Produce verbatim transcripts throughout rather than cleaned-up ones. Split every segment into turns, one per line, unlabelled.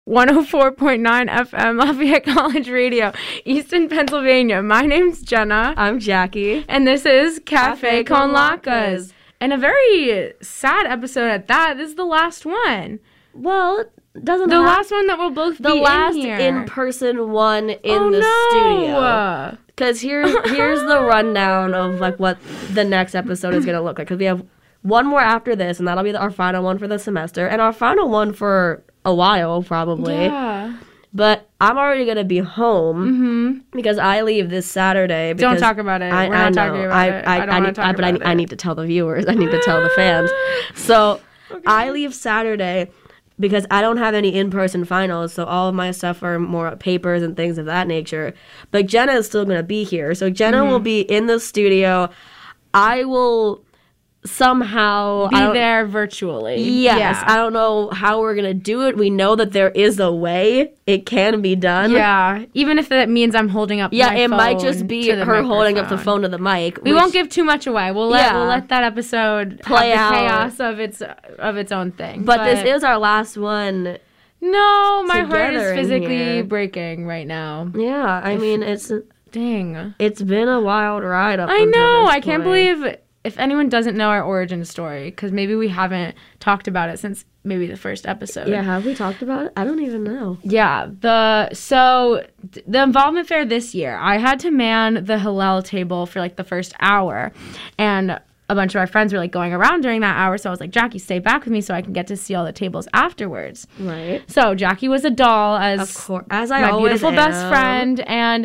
one oh four point nine F M, Lafayette College Radio, Easton, Pennsylvania. My name's Jenna.
I'm Jackie.
And this is Cafe,
Cafe
con
con
Lacas.
Lacas.
And a very sad episode at that. This is the last one.
Well, it doesn't
The
have
last one that will both
the
be
last
in here.
in-person one in
oh,
the
no.
studio. Because here's, here's the rundown of like what the next episode is going to look like. Because we have one more after this, and that'll be our final one for the semester. And our final one for a while, probably.
Yeah.
But I'm already going to be home
Mm-hmm.
because I leave this Saturday.
Don't talk about it.
I,
We're
I
not
know.
talking about
I,
it.
I,
I don't
I
want
need,
to talk
I, but
about
I,
it.
I need to tell the viewers. I need to tell the fans. So
Okay.
I leave Saturday because I don't have any in-person finals, so all of my stuff are more papers and things of that nature. But Jenna is still going to be here. So Jenna
Mm-hmm.
will be in the studio. I will somehow...
Be
I don't-
there virtually.
Yes.
Yeah.
I don't know how we're going to do it. We know that there is a way it can be done.
Yeah. Even if that means I'm holding up
Yeah,
my
it might
phone
just be
to the
her holding up the
microphone.
phone to the mic.
We
which-
won't give too much away. We'll let
Yeah.
we'll let that episode
Play
have the
out.
chaos of its of its own thing.
But, this is our last one.
no, my heart is
together in
physically
here.
breaking right now.
Yeah, I mean it's
Dang.
it's been a wild ride up
I
until
know.
this
I can't
point.
believe if anyone doesn't know our origin story, because maybe we haven't talked about it since maybe the first episode.
Yeah, have we talked about it? I don't even know.
Yeah, the so th- the involvement fair this year, I had to man the Hillel table for like the first hour, and a bunch of our friends were like going around during that hour. So I was like, Jackie, stay back with me so I can get to see all the tables afterwards.
Right.
So Jackie was a doll as
Of course, as I
my
always
beautiful best
am.
friend, and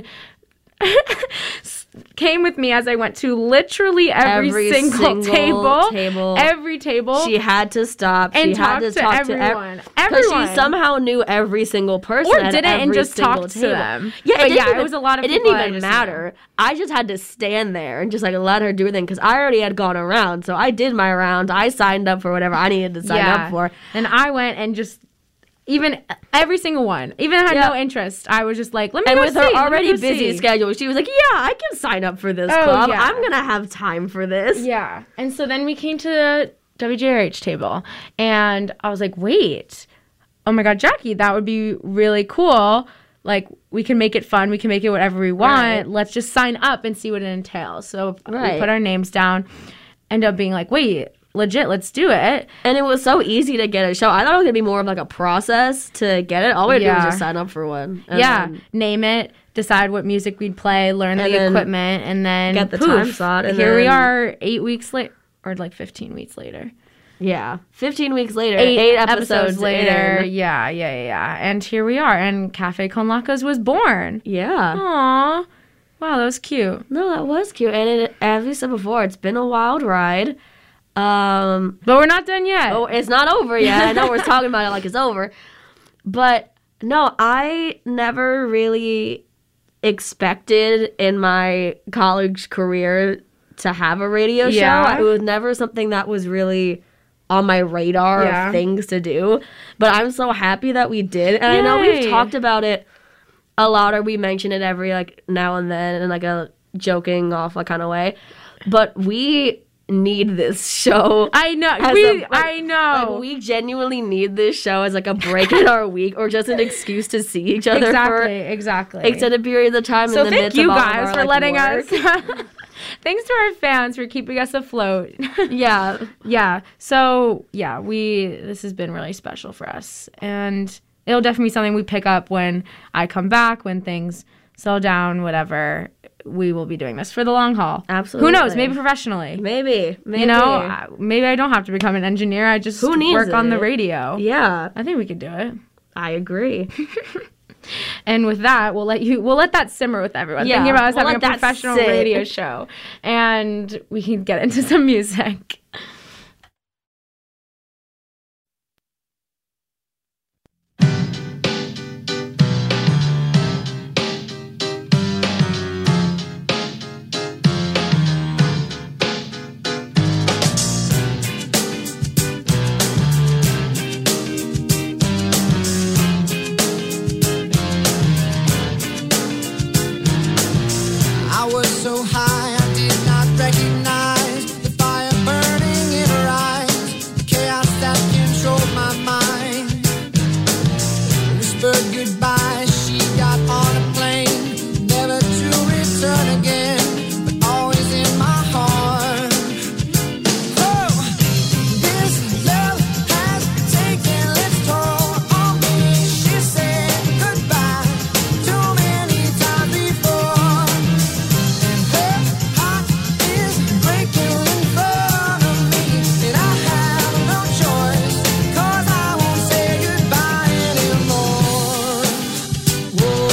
came with me as I went to literally every,
Every
single,
single
table,
table.
every table.
She had to stop.
And
she had
talk
to
to
talk
everyone.
to everyone.
Everyone.
she somehow knew every single person.
Or
at
didn't and
every
just
single
talked to
table.
them.
Yeah,
But
it didn't
yeah, it
even,
was a lot of
It didn't
people I
even
just
matter. I just had to stand there and just like let her do her thing because I already had gone around. So I did my round. I signed up for whatever I needed to sign
Yeah.
up for.
And I went and just even every single one, even if I had
Yeah.
no interest, I was just like, let me
And
go
with
see,
her
let me
already
go
busy
see.
schedule, she was like, yeah, I can sign up for this
Oh,
club.
yeah.
I'm going to have time for this.
Yeah. And so then we came to the W J R H table, and I was like, wait, oh my God, Jackie, that would be really cool. Like, we can make it fun. We can make it whatever we want.
Right.
Let's just sign up and see what it entails. So
Right.
we put our names down, end up being like, wait, legit, let's do it.
And it was so easy to get a show. I thought it was going to be more of like a process to get it. All we had to do
Yeah.
was just sign up for one. And
yeah.
then
Name it, decide what music we'd play, learn
And
the
then
equipment, and then
get the
poof,
time slot, and
here we
then-
are eight weeks later, or like fifteen weeks later.
Yeah. fifteen weeks later,
Eight,
eight,
episodes,
episodes,
later.
in.
Yeah, yeah, yeah, yeah. And here we are. And Cafe Con Lacas was born.
Yeah.
Aww. Wow, that was cute.
No, that was cute. And it, as we said before, it's been a wild ride. Um,
But we're not done yet.
oh, it's not over yet. I know we're talking about it like it's over. But no, I never really expected in my college career to have a radio
Yeah.
show. It was never something that was really on my radar
Yeah.
of things to do. But I'm so happy that we did. And I know we've
Yay.
talked about it a lot, or we mention it every like now and then in like a joking off like kind of way. But we need this show.
I know.
as
We,
a- like-
I know.
Like we genuinely need this show as like a break in our week, or just an excuse to see each other
exactly,
for
exactly.
extended periods of time.
So
in the
thank
midst
you
of all of
guys
our,
for
like,
letting
work.
us. Thanks to our fans for keeping us afloat.
Yeah,
Yeah. So yeah, we this has been really special for us, and it'll definitely be something we pick up when I come back, when things settle down, whatever. We will be doing this for the long haul.
absolutely.
Who knows? Maybe professionally.
maybe, maybe.
You know, I- maybe I don't have to become an engineer. I just
Who needs
work on the
it?
radio.
Yeah,
I think we could do it.
I agree.
And with that, we'll let you. We'll let that simmer with everyone.
Yeah,
Thinking about us
we'll
having a
let that
professional
sit.
radio show, and we can get into some music.
I was so high I did not recognize the fire burning whispered goodbye. She got on a plane, never to return again, but always in my heart. Oh, this love has taken its toll on me. She said goodbye too many times before, and her heart is breaking in front of me, and I have no choice, 'cause I won't say goodbye anymore. Whoa,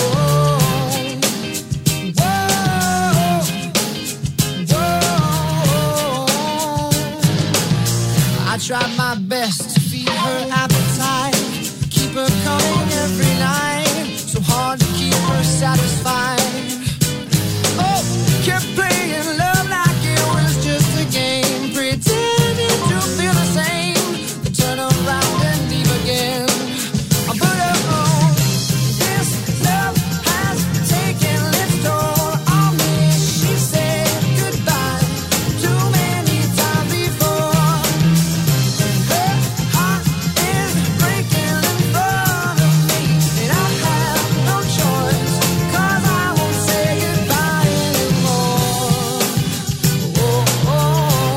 whoa, whoa. I tried my best to feed her appetite, keep her coming every night, so hard to keep her satisfied. Oh, kept playing love like it was just a game, pretending to feel the same, then turn around and leave again. But oh, this love has taken its toll on me. She said goodbye too many times before, and her heart is breaking in front of me, and I have no choice, 'cause I won't say goodbye anymore. Whoa, whoa,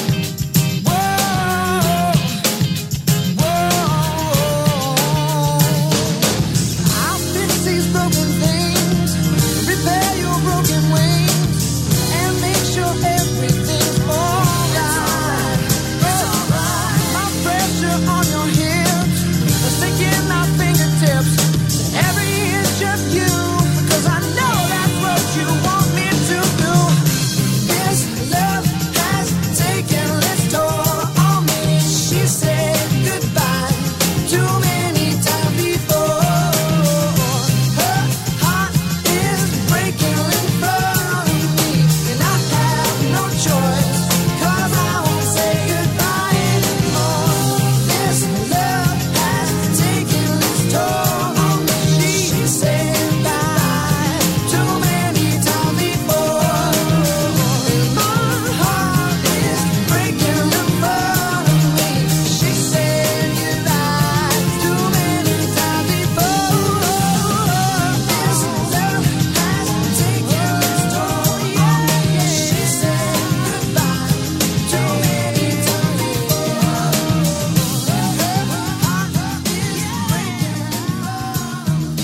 whoa. I'll fix these broken things, repair your broken wings, and make sure everything's alright. It's alright. My pressure on your hips, the sinking my fingertips, every inch of you, 'cause I know that's what you want me to do. This love has taken its toll on me. She said goodbye too many times before. Her heart is breaking in front of me, and I have no choice, 'cause I won't say goodbye anymore. This love has taken its toll on me. She said goodbye too many times before, and my heart is breaking in front of me. She said goodbye too many times before. This love has taken its toll on me. She said goodbye too many times before. Her heart is breaking in front of me.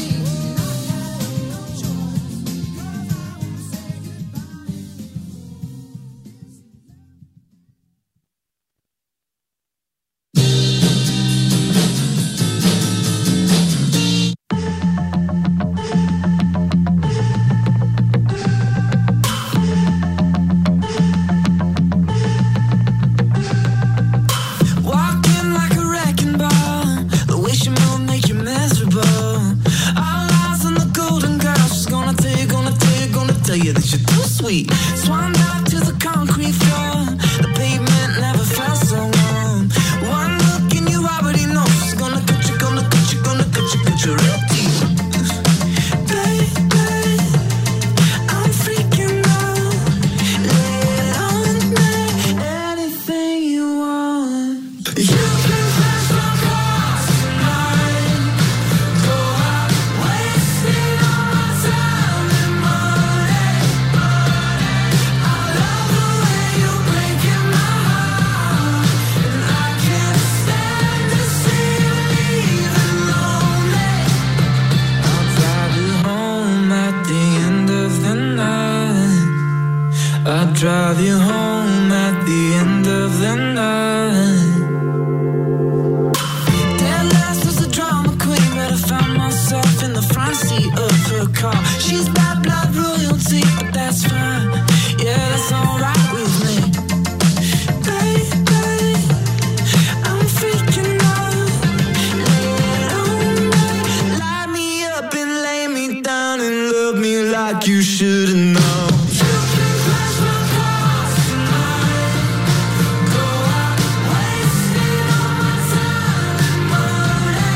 Walking like a wrecking ball, the way she move make you miserable. All eyes on the golden girl, she's gonna tell you, gonna tell you, gonna tell you that you're too sweet. Swan dive to the concrete floor, the pavement never felt so warm. One look and you already know she's gonna cut you, gonna cut you, gonna cut you, cut you real deep. Baby, I'm freaking out. Lay it on me, anything you want. You can flash my cars tonight. Go out, wasting all my time and money. I love the way you're breaking my heart, and I can't stand to see you leaving lonely. I'll drive you home at the end of the night. I'll drive you home at the end of the night. Dead last was a drama queen, but I found myself in the front seat of her car. She's bad blood royalty, but that's fine. Yeah, that's alright with me. Baby, I'm freaking out. Lay it on me, light me up and lay me down and love me like you should've known. You can flash my cars tonight. Go out, wasting all my time and money.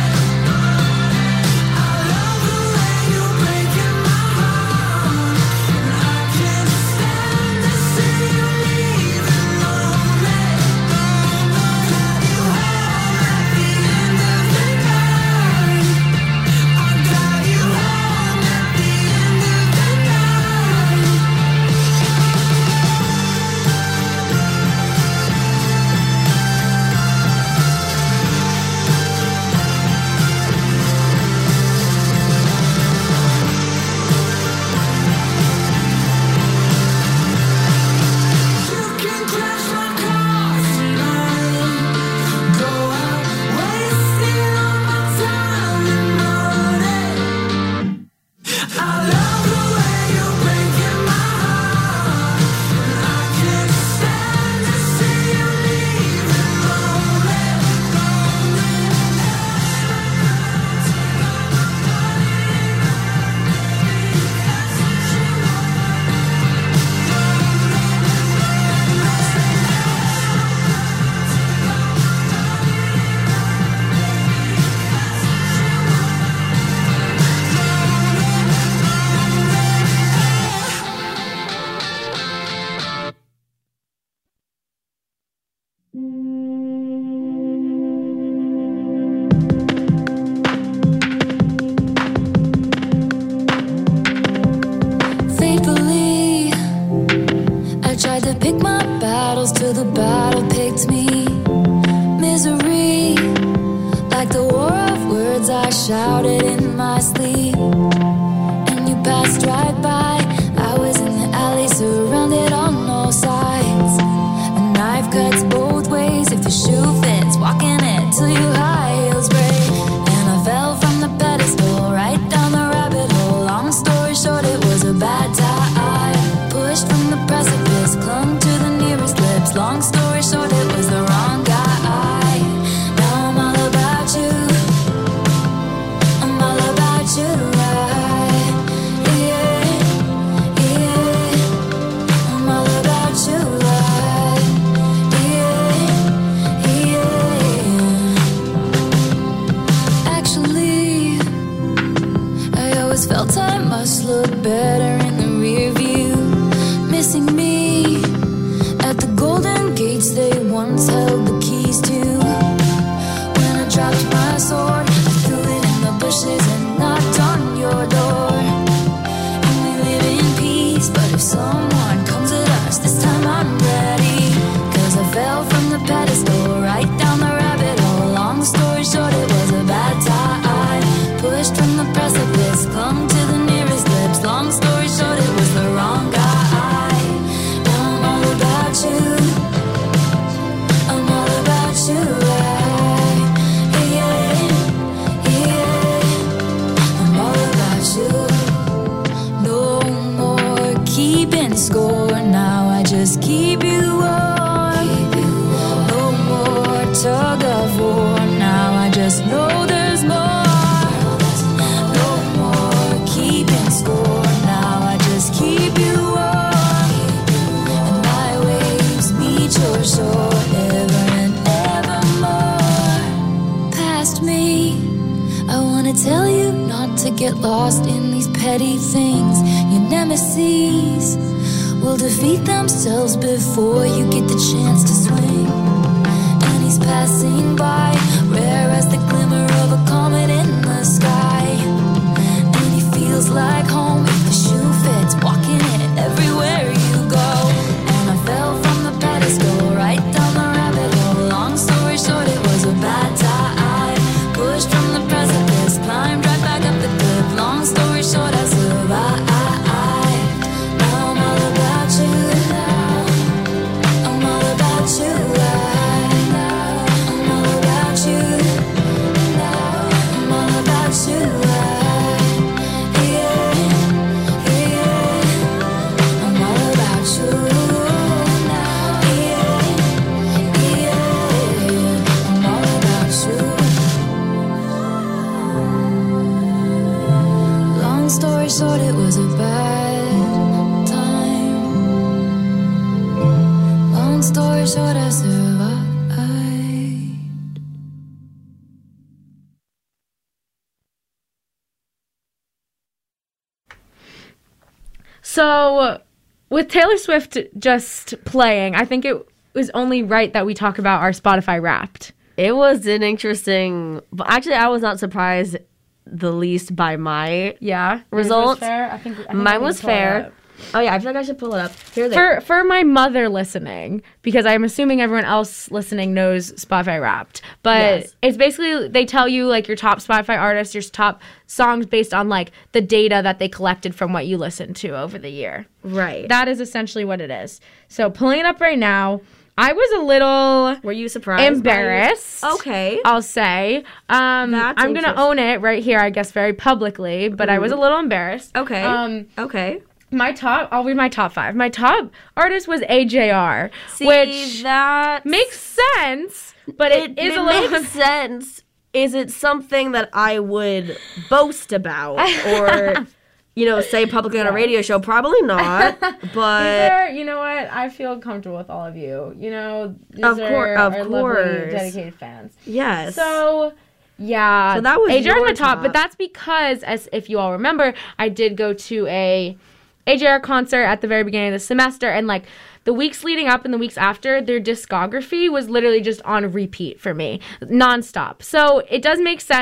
I love the way you're breaking my heart, and I can't stand to see you leaving lonely. Drive you home at the end of the night.
till the battle picked me. Misery, like the war of words I shouted in my sleep. And you passed right by. I was in the alley, surrounded on all sides. A knife cuts both ways if the shoe fits. Walking it till your high heels break. And I fell from the pedestal, right down the rabbit hole. Long story short, it was a bad time. Pushed from the precipice, clung to the nearest lips. Long story short, it was the wrong guy. Now I'm all about you. I'm all about you. Right? Yeah, yeah. I'm all about you. Right? Yeah, yeah. Actually, I always felt I must look better in the rear view. Missing me at the golden gates they once held the keys to. When I dropped my sword, I threw it in the bushes and knocked on your door. And we live in peace, but if someone comes at us, this time I'm ready. Cause I fell from the pedestal, right down the rabbit hole. Long story short, it was a bad time. Pushed from the precipice, clung to the nearest lips. Long story short, it was the wrong guy. I'm all about you, right? Yeah, yeah. I'm all about you. No more keeping score. Now I just keep you warm. No more tug of war. Now I just know there's more. No more keeping score. Now I just keep you warm. Your shore ever and evermore. Past me, I wanna tell you not to get lost in these petty things. Your nemesis will defeat themselves before you get the chance to swing. And he's passing by, rare as the glimmer of a comet in the sky. And he feels like home if the shoe fits, walking it everywhere you go. And I fell from the pedestal, right down the rabbit hole. Long story short, it was a bad time. Pushed from the precipice, climbed right back up the cliff. Long story short, I survived. Now I'm all about you. I'm all about you. I'm all about you. I'm all about you. Yeah, yeah. I'm all about you. Story short, it was a bad time. Long story short, I survived.
So, with Taylor Swift just playing, I think it was only right that we talk about our Spotify Wrapped.
It was an interesting. But actually, I was not surprised the least by my
Yeah, yours
results.
was fair. I think, I think I
Mine
need
was
to pull it
fair.
up.
Oh yeah, I feel like I should pull it up. Here they
For for my mother listening, because I'm assuming everyone else listening knows Spotify Wrapped, but
Yes.
it's basically they tell you like your top Spotify artists, your top songs based on like the data that they collected from what you listened to over the year.
right.
That is essentially what it is. So pulling it up right now, I was a little
Were you surprised? by yours?
embarrassed.
Okay.
I'll say. Um,
That's
I'm gonna
interesting.
own it right here, I guess, very publicly. But I was a little embarrassed.
Okay.
Um,
okay.
my top. I'll read my top five. My top artist was A J R,
See,
which
that
makes sense, but it,
it,
is
it
a little.
makes sense. Is it something that I would boast about or, you know, say publicly on a radio show? Probably not. But
These are, you know what? I feel comfortable with all of you. You know, these
Of
are
cour- of
our lovely,
course.
dedicated fans.
yes.
So, yeah.
So that was
A J R is
your
my top,
top.
but that's because, as if you all remember, I did go to a A J R concert at the very beginning of the semester, and like the weeks leading up and the weeks after, their discography was literally just on repeat for me, nonstop. So it does make sense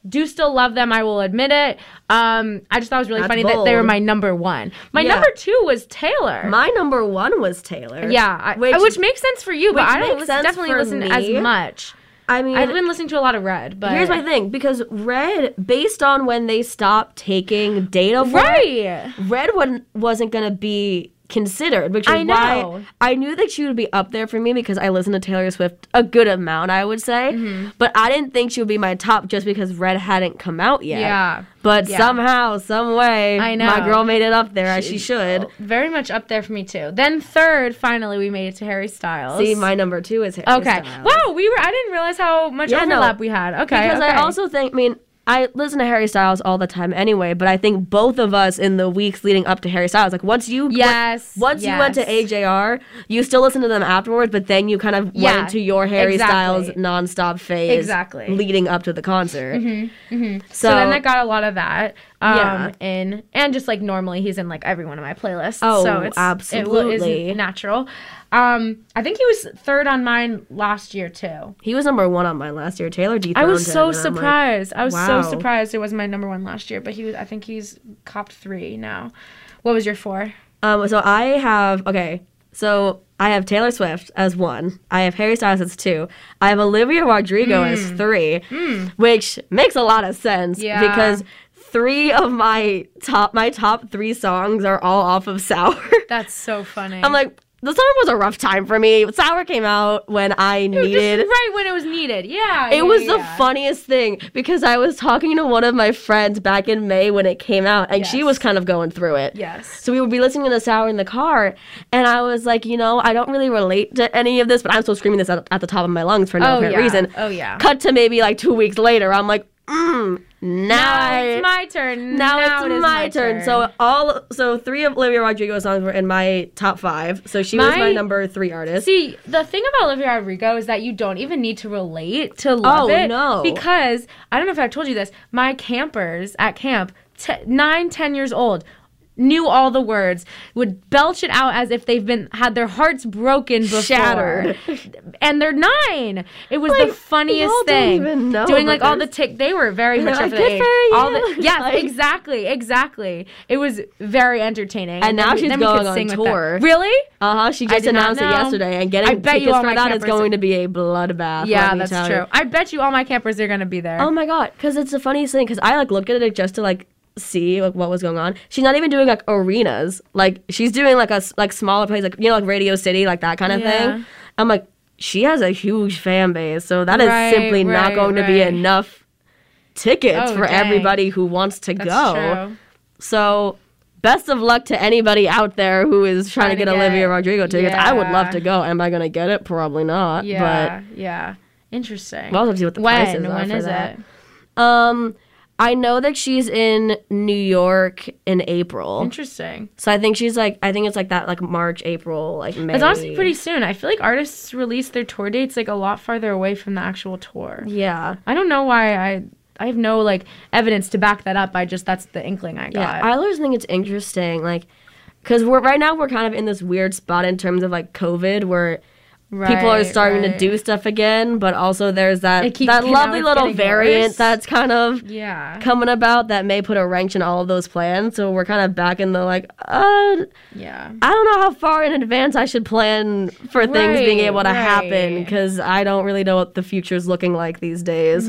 Do still love them. I will admit it. Um, I just thought it was really
That's
funny that they were
bold.
my number one. My
Yeah.
number two was Taylor.
My number one was Taylor.
yeah, I,
Which-
which, makes sense for you, but
which
I don't
makes
listen,
sense
definitely
for
listen
me.
as much.
I mean,
I've been listening to a lot of Red, but
here's my thing, because Red, based on when they stopped taking data for it,
right.
Red wasn't, wasn't going to be considered, which is
I know.
why I knew that she would be up there for me because I listen to Taylor Swift a good amount, I would say.
Mm-hmm.
But I didn't think she would be my top just because Red hadn't come out yet.
Yeah.
But
Yeah.
somehow, some way,
I know.
my girl made it up there as she should.
Very much up there for me too. Then third, finally, we made it to Harry Styles.
See, my number two is Harry
okay.
Styles.
Wow, we were. I didn't realize how much
Yeah, no.
overlap we had. Okay.
Because
okay.
I also think, I mean, I listen to Harry Styles all the time anyway, but I think both of us in the weeks leading up to Harry Styles, like once you
Yes,
once you went to
yes.
A J R, you still listen to them afterwards, but then you kind of
Yeah,
went into your Harry
exactly.
Styles nonstop phase
Exactly.
leading up to the concert. So,
So, then I got a lot of that. Um,
Yeah.
in and just like normally he's in like every one of my playlists.
Oh,
so it's,
absolutely.
It is natural. Um, I think he was third on mine last year too.
he was number one on mine last year. Taylor dethroned
I was
him,
so
and I'm like,
surprised. I was
wow.
so surprised it wasn't my number one last year, but he was. I think he's copped three now. What was your four?
Um, so I have okay. So I have Taylor Swift as one. I have Harry Styles as two. I have Olivia Rodrigo as three, which makes a lot of sense
Yeah.
because three of my top my top three songs are all off of Sour.
That's so funny.
I'm like, the summer was a rough time for me. Sour came out when I
Just
needed.
right when it was needed. Yeah.
It
yeah,
was the
yeah.
funniest thing because I was talking to one of my friends back in May when it came out, and she
Yes.
was kind of going through it.
Yes.
So we would be listening to the Sour in the car, and I was like, you know, I don't really relate to any of this, but I'm still screaming this at, at the top of my lungs for no
Oh,
apparent
yeah.
reason.
Oh, yeah.
Cut to maybe like two weeks later, I'm like, mm, now,
Now
I-
it's my turn.
now,
it
it's
is
my, turn. So all so three of Olivia Rodrigo songs were in my top five. So she was
My-
my number three artist.
See, the thing about Olivia Rodrigo is that you don't even need to relate to love
Oh,
it.
no.
Because, I don't know if I've told you this, my campers at camp, t- nine, ten years old, knew all the words, would belch it out as if they've been had their hearts broken before.
Shattered.
And they're nine. It was
Like,
the funniest
y'all don't
thing.
even know,
Doing
but
like all the
there's-
tick. They were very
And
much
they're
of
like,
the
"Good
age.
for
All
you."
the, yes,
Like-
exactly, exactly. It was very entertaining.
And now
then we-
she's
then we could
going on
sing with them.
tour.
Really?
Uh huh. She
I
just
did not
announced it
know.
yesterday, and getting
I bet you
tickets
all
for
my
that is
campers
going
are-
to be a bloodbath.
Yeah,
let me
that's
tell
true.
you.
I bet you all my campers are gonna be there.
Oh my god, because it's the funniest thing. Because I like looked at it just to like see like what was going on. She's not even doing like arenas. Like she's doing like a s- like smaller place, like you know, like Radio City, like that kind of
Yeah.
thing. I'm like, she has a huge fan base, so that is
Right,
simply not
right,
going to be
right.
enough tickets
Oh,
for
dang.
everybody who wants to
That's
go.
true.
So. Best of luck to anybody out there who is trying,
Trying
to
to
get,
get-
Olivia Rodrigo tickets. I would love
yeah.
to go. Am I going to get it? Probably not.
Yeah, yeah. Interesting.
But we'll have to see what the
when?
prices are
When
for
is
that.
it?
Um, I know that she's in New York in April.
Interesting.
So I think she's like, I think it's like that, like March, April, like May.
It's honestly pretty soon. I feel like artists release their tour dates like a lot farther away from the actual tour.
Yeah.
I don't know why I I have no like evidence to back that up. I just that's the inkling I got.
Yeah. I always think it's interesting, like, because we're right now we're kind of in this weird spot in terms of like COVID where people are
Right,
starting to
right.
do stuff again, but also there's that
It keeps-
that
now
lovely
it's
little
getting
variant
worse.
that's kind of
Yeah.
coming about that may put a wrench in all of those plans. So we're kind of back in the like, uh,
Yeah.
I don't know how far in advance I should plan for things being
Right,
able to happen
right.
because I don't really know what the future's looking like these days.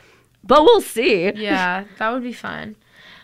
But we'll see.
Mm-hmm. Yeah, that would be fun.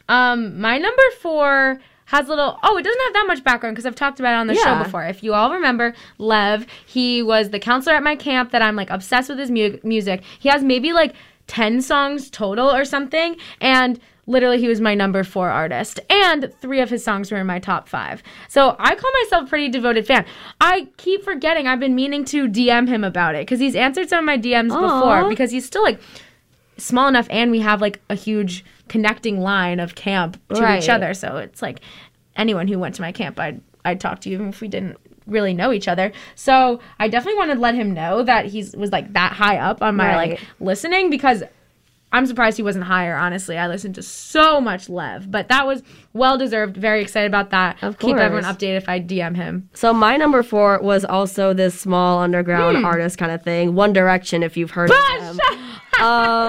Um, my number four has a little. Oh, it doesn't have that much background because I've talked about it on the
Yeah.
show before. If you all remember, Lev, he was the counselor at my camp that I'm like obsessed with his mu- music. He has maybe like ten songs total or something, and literally he was my number four artist, and three of his songs were in my top five. So I call myself a pretty devoted fan. I keep forgetting I've been meaning to D M him about it because he's answered some of my D Ms
Aw.
before because he's still like small enough and we have like a huge connecting line of camp to
Right.
each other, so it's like anyone who went to my camp I'd I'd talk to you even if we didn't really know each other. So I definitely wanted to let him know that he's was like that high up on my
Right.
like listening because I'm surprised he wasn't higher, honestly. I listened to so much Lev, but that was well deserved. Very excited about that.
Of
Keep everyone
course.
updated if I D M him.
So my number four was also this small underground
Hmm.
artist kind of thing. One Direction, if you've heard of them. Um,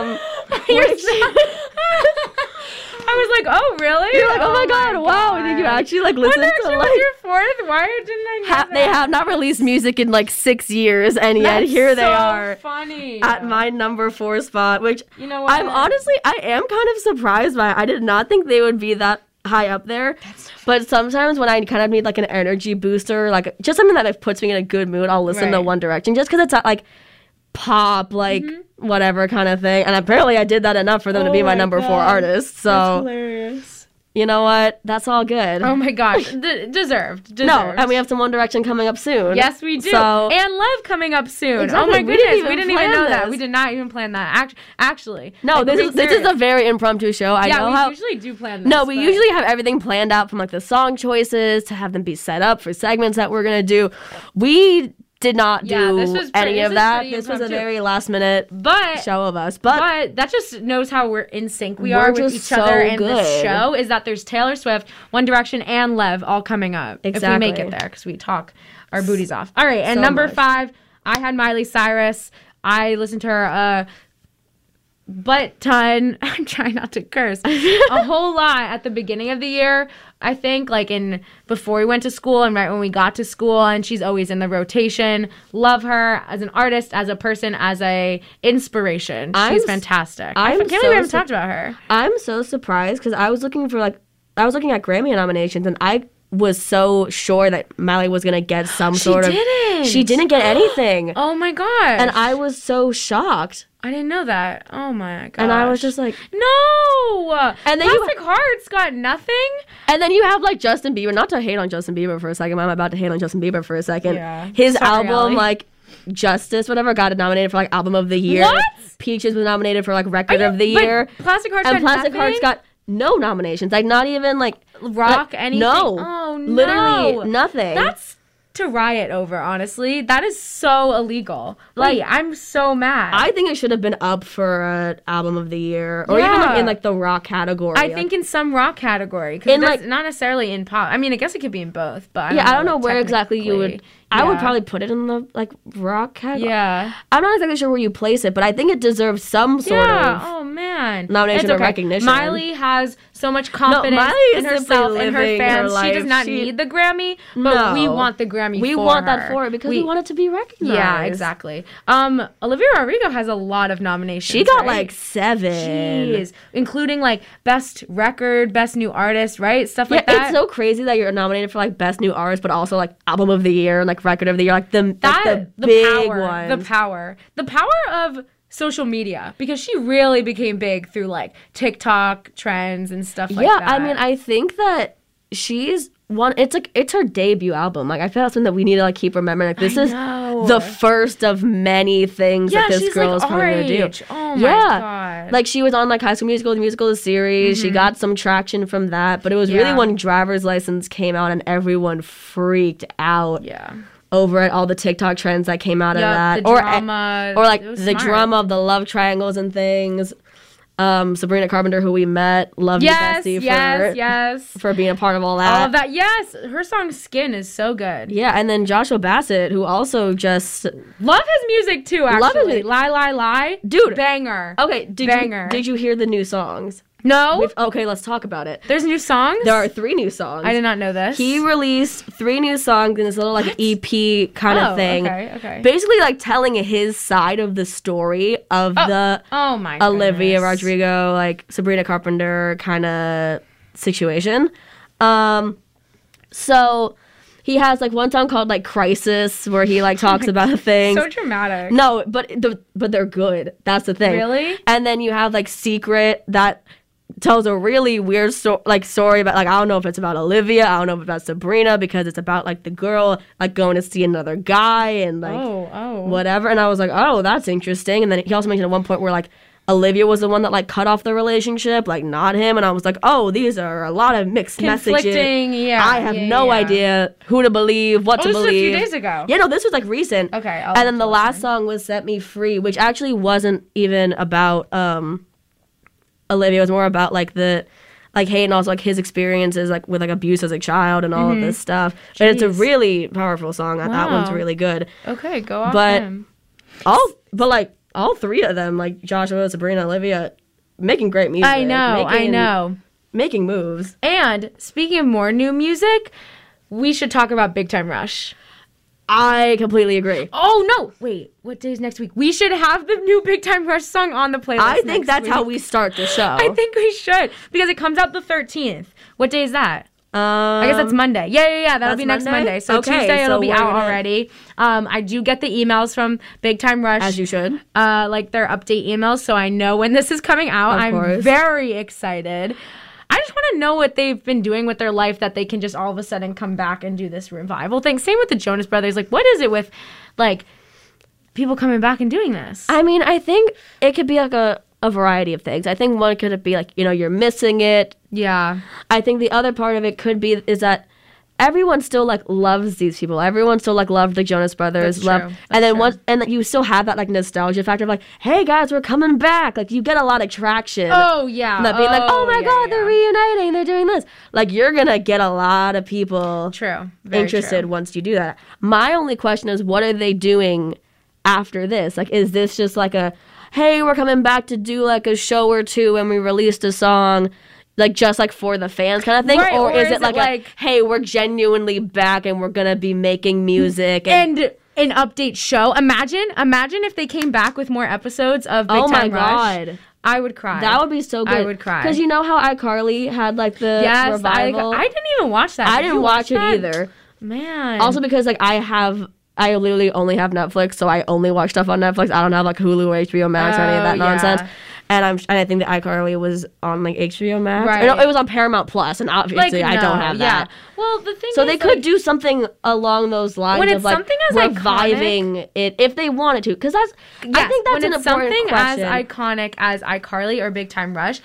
I was like, oh, really?
You're like, oh my god, wow. Did you actually like listen
One
to
Direction
like
was your fourth? Why didn't I know
ha-
that?
they have not released music in like six years and yet
That's
here they
so
are
funny.
at my number four spot, which
You know what?
I'm honestly I am kind of surprised by. I did not think they would be that high up there. But sometimes when I kind of need like an energy booster, like just something that like, puts me in a good mood, I'll listen to
Right.
One Direction just because it's not like pop, like
Mm-hmm.
whatever kind of thing. And apparently I did that enough for them to
Oh
be my
my
number four
God.
artist. So
hilarious.
you know what? That's all good.
Oh my gosh. D- deserved. Deserved.
no, and we have some One Direction coming up soon.
Yes, we do.
So
and Lev coming up soon.
Exactly.
Oh my
We
goodness.
didn't even
we didn't even
plan
know that.
this.
We did not even plan that. Act- actually.
no,
Like,
this
being
is this is
serious.
a very impromptu show. I
Yeah,
know
we
how.
usually do plan this.
No, we
but-
usually have everything planned out from like the song choices to have them be set up for segments that we're gonna do. We did not do
Yeah, this was
any
pretty-
of
this was
that.
pretty
This was a
impromptu.
very last minute
But
show of us. But,
But that just knows how we're in sync we
We're
are with
just
each
so
other in this
good.
show. Is that there's Taylor Swift, One Direction, and Lev all coming up. If we make
Exactly.
it there, because we talk our booties off. All right, and
So
number
much.
five, I had Miley Cyrus. I listened to her a butt ton. I'm trying not to curse. A whole lot at the beginning of the year. I think like in before we went to school and right when we got to school, and she's always in the rotation. Love her as an artist, as a person, as a inspiration.
I'm
She's
s-
fantastic. I
I'm
can't believe
so
we haven't
su-
talked about her.
I'm so surprised because I was looking for like I was looking at Grammy nominations and I was so sure that Miley was gonna get some
She
sort of.
didn't.
She didn't get anything,
Oh my god!
and I was so shocked.
I didn't know that. Oh my god!
And I was just like,
no.
And then you-
Plastic Hearts got nothing.
and then you have like Justin Bieber. Not to hate on Justin Bieber for a second, I'm about to hate on Justin Bieber for a second.
Yeah.
His
Sorry,
album,
Allie.
like Justice, whatever, got nominated for like album of the year.
What?
Peaches was nominated for like record
Are
of the
you- but
year,
Plastic Hearts
and
got
Plastic
nothing?
Hearts got no nominations. Like not even like
Rock
like,
anything.
No,
Oh no.
literally nothing.
That's to riot over. Honestly, that is so illegal. Like
Like,
I'm so mad.
I think it should have been up for an album of the year, or even like,
Yeah.
in like the rock category.
I
Like,
think in some rock category, because
In,
that's
like-
not necessarily in pop. I mean, I guess it could be in both, but I
yeah,
don't
I don't know
like,
where exactly you would.
technically.
I would
Yeah.
probably put it in the like rock category.
Yeah.
I'm not exactly sure where you place it, but I think it deserves some sort
yeah.
of.
Oh man.
nomination
It's
or recognition.
Miley has so much confidence
Miley
in
is simply
herself and her
living her
fans. she does
life.
not
She-
need the Grammy, but we
No.
want the Grammy.
We
for
want
her.
that for it because we, want it to be recognized.
Yeah, exactly. Um, Olivia Rodrigo has a lot of nominations.
She got
right?
like seven.
Jeez, including like best record, best new artist, right? Stuff
Yeah,
like that.
it's so crazy that you're nominated for like best new artist, but also like album of the year and like record of the year, like the
that
like, the,
the
big
power,
ones.
the power, the power of social media, because she really became big through like TikTok trends and stuff like
yeah,
that.
I mean, I think that she's one. It's like it's her debut album. Like I feel that's something that we need to like keep remembering. Like this
I
is
know.
the first of many things
yeah,
that this
she's
girl
like
is
our
probably gonna do.
age. Oh my
Yeah.
god!
Like she was on like High School Musical, the musical, the series. She got some traction from that, but it was really
Yeah.
when Driver's License came out and everyone freaked out
yeah,
over it. All the TikTok trends that came out
yeah,
of that,
the
or
drama,
or like
it
the
was smart.
drama of the love triangles and things. Um, Sabrina Carpenter, who we met, love
Yes,
you, Bestie,
yes,
for
yes.
for being a part of all that.
All of that. Yes, her song "Skin" is so good.
Yeah, and then Joshua Bassett, who also just
Love his music too. Actually,
Love his music.
"Lie, Lie, Lie,"
Dude.
banger.
okay. Did
Banger.
you did you hear the new songs?
No,
We've- okay, let's talk about it.
there's new songs.
There are three new songs.
I did not know this.
He released three new songs in this little like E P kind
oh,
of thing.
Okay, okay.
Basically, like telling his side of the story of the
oh my.
Olivia
goodness.
Rodrigo, like Sabrina Carpenter kind of situation. Um, so he has like one song called like Crisis, where he like talks about things.
So dramatic.
No, but the, but they're good. That's the thing.
Really?
And then you have like Secret that tells a really weird sto- like story about like I don't know if it's about Olivia, I don't know if it's about Sabrina, because it's about like the girl like going to see another guy and like
Oh, oh.
whatever. And I was like, oh, that's interesting. And then he also mentioned at one point where like Olivia was the one that like cut off the relationship, like not him. And I was like, oh, these are a lot of mixed messages.
Conflicting, yeah.
I have
yeah,
no
yeah.
idea who to believe, what
Oh,
to
this was a few
believe.
days ago.
Yeah, no, this was like recent.
Okay, I'll
and then
have
the
to
last
listen.
song was Set Me Free, which actually wasn't even about um Olivia. It was more about like the like hate and also like his experiences like with like abuse as a child and all of this stuff. But it's a
Mm-hmm. Jeez.
really powerful song. That one's
Wow.
really good.
Okay, go off
But-
him.
Oh, but like all three of them, like Joshua, Sabrina, Olivia, making great music.
I know, I
making-
know.
Making moves.
And speaking of more new music, we should talk about Big Time Rush.
I completely agree.
Oh no! Wait, what day is next week? We should have the new Big Time Rush song on the playlist.
I think
next
that's
week.
how we start the show.
I think we should because it comes out the thirteenth. What day is that?
Um,
I guess that's Monday. Yeah, yeah, yeah. That'll
that's
be next
Monday?
Monday. So
Okay,
Tuesday it'll
so
be
we're
out
gonna-
already. Um, I do get the emails from Big Time Rush.
as you should.
uh, like their update emails, so I know when this is coming out.
Of
I'm
course.
very excited. I just want to know what they've been doing with their life that they can just all of a sudden come back and do this revival thing. Same with the Jonas Brothers. Like, what is it with, like, people coming back and doing this?
I mean, I think it could be like a, a variety of things. I think one could be like, you know, you're missing it.
Yeah.
I think the other part of it could be is that everyone still like loves these people. Everyone still like loved the Jonas Brothers.
That's
love,
true. That's
and then
true.
once and you still have that like nostalgia factor of like, hey guys, we're coming back. Like you get a lot of traction.
Oh, yeah.
That being like, oh my
yeah,
god,
yeah.
they're reuniting, they're doing this. Like you're gonna get a lot of people
True. Very
interested
true.
once you do that. My only question is, what are they doing after this? Like, is this just like a, hey, we're coming back to do like a show or two and we released a song, like just like for the fans kind of thing,
Right,
or,
or
is,
is
it
it
like,
like-
a, hey, we're genuinely back and we're gonna be making music and,
And an update show. Imagine, imagine if they came back with more episodes of Big
oh my
Time Rush.
god.
I would cry.
That would be so good.
I would cry.
Because you know how iCarly had like the
yes, I,
revival?
I didn't even watch that.
I
Did
didn't
you
watch it
that?
either.
Man.
Also because like I have I literally only have Netflix, so I only watch stuff on Netflix. I don't have like Hulu or H B O Max or any of
Oh,
that
yeah.
nonsense. And I'm and I think that iCarly was on like H B O Max.
Right.
No, it was on Paramount Plus, and obviously I
no,
don't have
yeah.
that.
Well, the thing
So
is,
they could
like,
do something along those lines
When
of
it's
like
something as
reviving it if they wanted to, because that's I
yes,
think that's
when
an
it's
important
something
question.
as iconic as iCarly or Big Time Rush.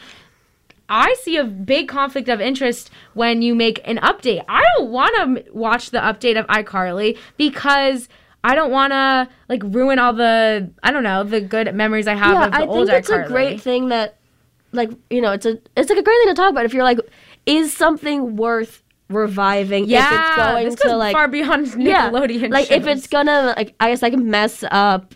I see a big conflict of interest when you make an update. I don't want to watch the update of iCarly because I don't want to like ruin all the I don't know the good memories I have
yeah,
of the
I
old
think it's
iCarly.
a great thing that, like, you know, it's a it's like a great thing to talk about. If you're like, is something worth reviving?
Yeah,
if it's going
this
to
goes
like
far beyond
yeah,
Nickelodeon.
like if
shows.
it's gonna like I guess like mess up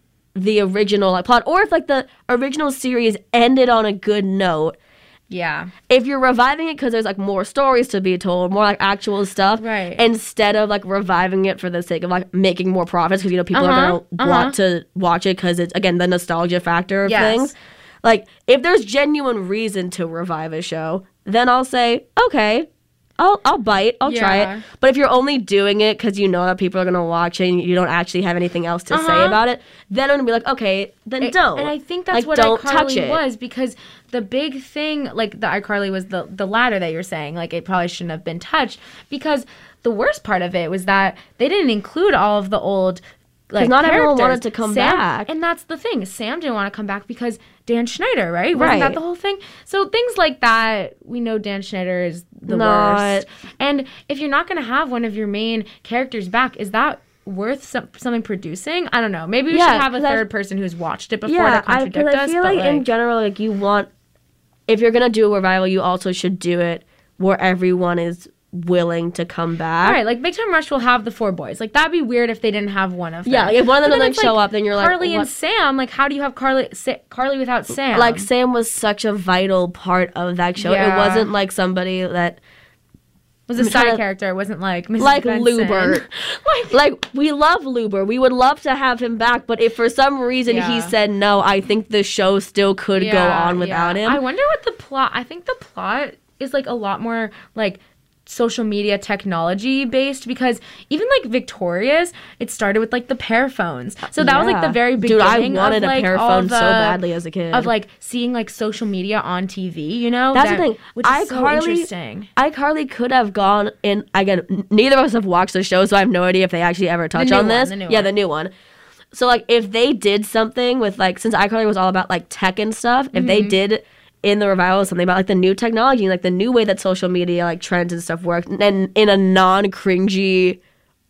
the original like plot, or if like the original series ended on a good note.
yeah,
If you're reviving it because there's like more stories to be told, more like actual stuff,
Right.
instead of like reviving it for the sake of like making more profits, because you know people
Uh-huh,
are gonna
uh-huh.
want to watch it because it's again the nostalgia factor of
Yes.
things. Like if there's genuine reason to revive a show, then I'll say okay, I'll I'll bite, I'll try
Yeah.
it. But if you're only doing it because you know that people are gonna watch it and you don't actually have anything else to say
Uh-huh.
about it, then I'm gonna be like okay, then
It-
don't.
And I think that's
like,
what
don't
iCarly
touch it.
was, because the big thing, like the iCarly was the the latter that you're saying, like it probably shouldn't have been touched, because the worst part of it was that they didn't include all of the old. Like,
not everyone
characters.
wanted to come
Sam-
back.
and that's the thing. Sam didn't want to come back because Dan Schneider, right? Wasn't
Right.
that the whole thing? So things like that, we know Dan Schneider is the
Not-
worst. And if you're not going to have one of your main characters back, is that worth some, something producing? I don't know. Maybe we
Yeah,
should have a
'cause I-
third person who's watched it before
yeah,
to contradict
I, 'cause I
us.
feel
but,
like, in general, like you want, if you're gonna do a revival, you also should do it where everyone is willing to come back.
Right, like Big Time Rush will have the four boys. Like that'd be weird if they didn't have one of them.
Yeah, like, if one of them
But then
doesn't
it's
show up, then you're like,
Carly and
what-
Sam. Like, how do you have Carly Sa- Carly without Sam?
Like Sam was such a vital part of that show.
Yeah.
It wasn't like somebody that
was a
I'm
side
trying to-
character. It wasn't like Missus
like
Benson.
Luber.
like,
Like we love Luber. We would love to have him back, but if for some reason he
Yeah.
said no, I think the show still could go
yeah,
on without
yeah.
him.
I wonder what the plot. I think the plot is like a lot more like social media technology based, because even like Victorious, it started with like the pear phones. So that was like
Yeah.
the very
Dude, I
beginning.
wanted
of,
a
like,
pear
all
phone
the-
so badly as a kid.
Of like seeing like social media on T V, you know?
That's the
That-
thing.
Which is so
iCarly-
interesting.
iCarly could have gone in. Again, n- neither of us have watched the show, so I have no idea if they actually ever touch
new
on
one,
this.
the new
yeah,
one.
the new one. So like, if they did something with like, since iCarly was all about like tech and stuff, if
Mm-hmm.
they did in the revival something about like the new technology, like the new way that social media like trends and stuff work, and in a non-cringy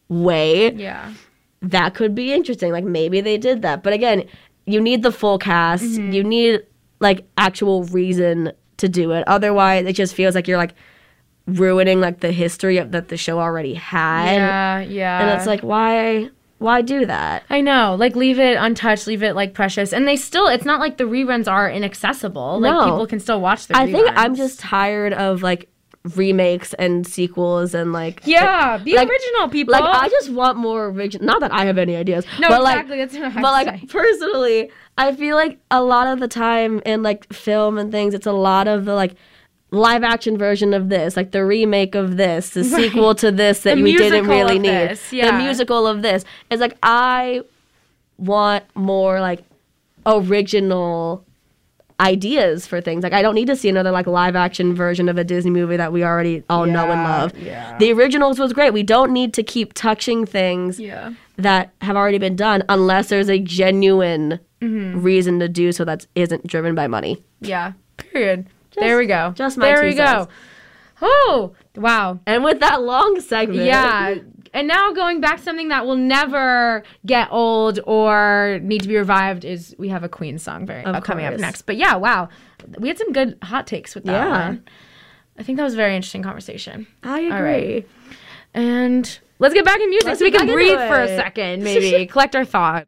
way,
Yeah.
that could be interesting. Like maybe they did that, but again, you need the full cast.
Mm-hmm.
You need like actual reason to do it. Otherwise, it just feels like you're like ruining like the history of that the show already had.
Yeah, yeah.
And it's like, why why do that?
I know. Like, leave it untouched, leave it, like, precious. And they still, it's not like the reruns are inaccessible. Like,
No.
people can still watch the
I
reruns.
think I'm just tired of like remakes and sequels and like
Yeah, be
like-
original, people.
like I just want more original. Not that I have any ideas.
No,
but
exactly.
Like,
That's what I have
but
to
like
say.
personally, I feel like a lot of the time in like film and things, it's a lot of the like live action version of this, like the remake of this, the
Right.
sequel to this that
The
we didn't
musical
really
of
need,
this, yeah.
the musical of this. It's like I want more like original ideas for things. Like I don't need to see another like live action version of a Disney movie that we already all know and
Yeah,
love.
yeah.
The originals was great. We don't need to keep touching things
Yeah.
that have already been done unless there's a genuine
Mm-hmm.
reason to do so that isn't driven by money.
Yeah. Period. there we go.
just my
there
two
we go.
cents.
Oh, wow.
And with that long segment,
Yeah. And now going back to something that will never get old or need to be revived is we have a Queen song very
Of
uh, coming up
course.
next. But yeah, wow. We had some good hot takes with that
Yeah.
one. I think that was a very interesting conversation.
I agree.
All right. And let's get back in music
Let's
so we
get
can
back
breathe
into
for a
it.
second, maybe. Collect our thoughts.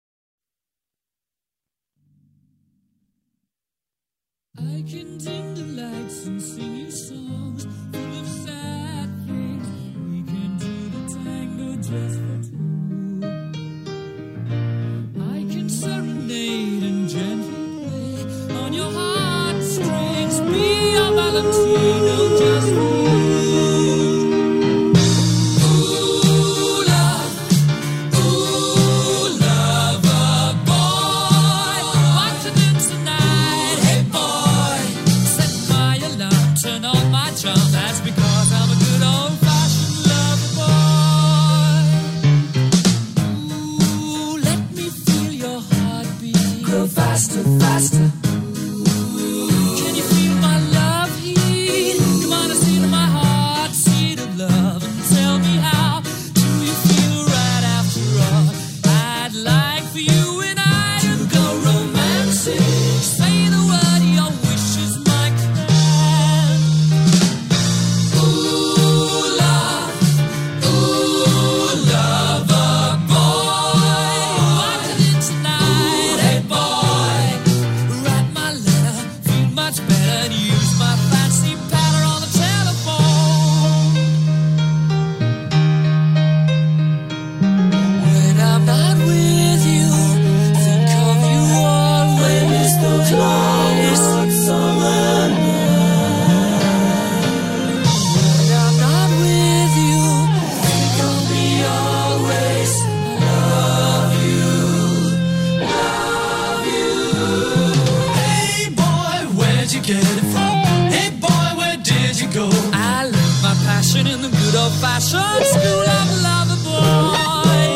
I can dim the lights and sing you songs full of sad things. We can do the tango just for two. I can serenade and gently play on your heartstrings. Be a Valentino just for you. Ooh, love, ooh, lover boy, what to do tonight? Hey boy, set my alarm, turn on my charm. That's because I'm a good old-fashioned lover boy. Ooh, let me feel your heartbeat grow faster, faster. Can you feel my love heat? Come on and see to my heart, seed of love, and tell me how do you feel right after all? I'd like for you and I to go romantic. Say the word, your wish is my command. Ooh, love, ooh, lover boy, what to do tonight? Hey boy, write my letter, feel much better, and use my fancy pattern on the telephone. When I'm not with you, think of you always. The closest summer night. When I'm not with you, think of me always. Love you, love you. Hey boy, where'd you get it from? Hey boy, where did you go? I learned my passion in the good old fashioned school of lover boys.